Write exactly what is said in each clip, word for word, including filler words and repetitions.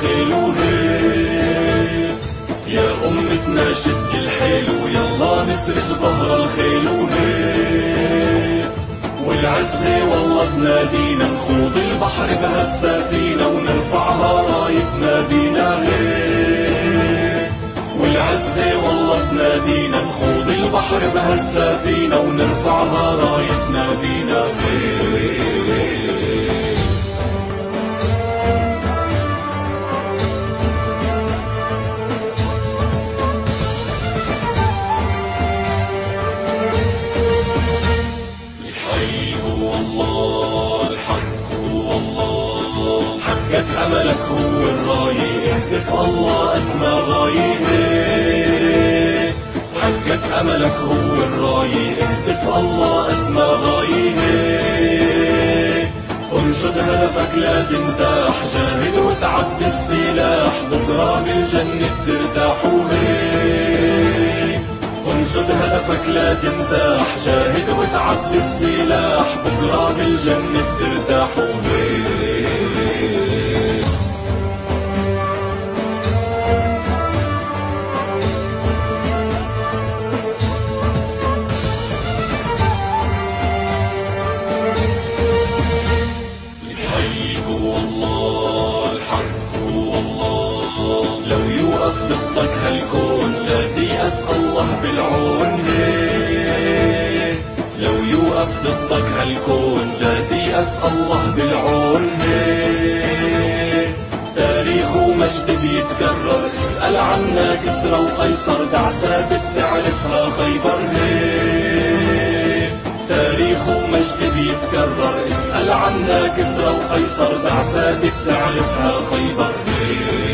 الخيل وهيك، يا أمتنا شد الحيل ويلا نسرج ظهر الخيل وهيك، والعزة والله تنادينا نخوض البحر بهالسفينة ونرفعها راية نادينا هيك، والعزة والله تنادينا نخوض البحر بهالسفينة ونرفعها راية نادينا هيك. حقك أملك هو الراية، اهتف الله أسمى غاية، حقك أملك هو الراية، اهتف الله أسمى غاية، انشد هدفك لا تنزاح، جاهد وتعب بالسلاح، بكرة بالجنة ترتاح وهيك، انشد هدفك لا تنزاح، جاهد وتعب بالسلاح، بكرة بالجنة ترتاح وهيك. لو يوقف ضدك هالكون لا تيأس الله بالعون هيك، لو يوقف ضدك هالكون لا تيأس الله بالعون هيك، تاريخ ومجد بيتكرر، اسأل عنا كسرى وقيصر، دعسات بتعرفها خيبر هيك، تاريخ ومجد بيتكرر، اسأل عنا كسرى وقيصر، دعسات بتعرفها خيبر هيك.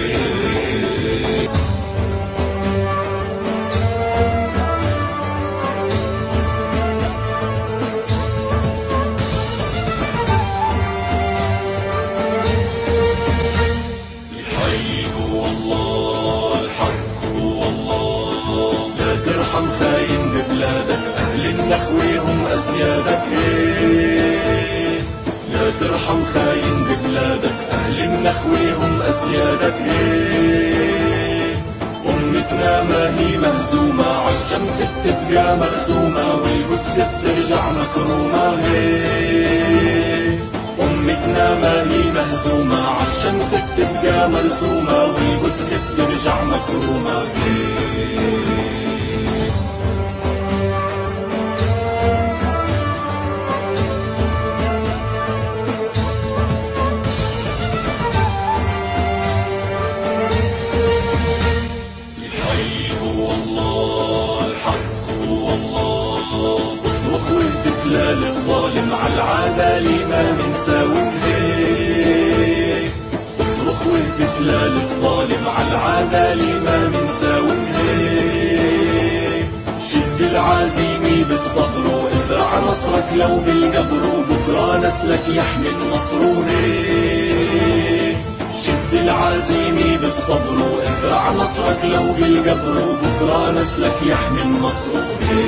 ترحم خاين ببلادك، أهل النخوة هم أسيادك هيك، لا ترحم خاين ببلادك، أهل النخوة هم أسيادك هيك، أمتنا ما هي مهزومة، عالشمس بتبقى مرسومة، والقدس بترجع مكرومة هيك، أمتنا ما هي مهزومة، عالشمس بتبقى مرسومة، والقدس بترجع مكرومة هيك. لا للظالم عالعدالة ما منساوي هيك، اصرخ واهتف لا للظالم عالعدالة ما منساوي هيك، شد العزيمة بالصبر وازرع نصرك لو بالقبر، وبكرة نسلك يحمي النصر هيك، شد العزيمة بالصبر وازرع نصرك لو بالقبر، وبكرة نسلك يحمي النصر هيك.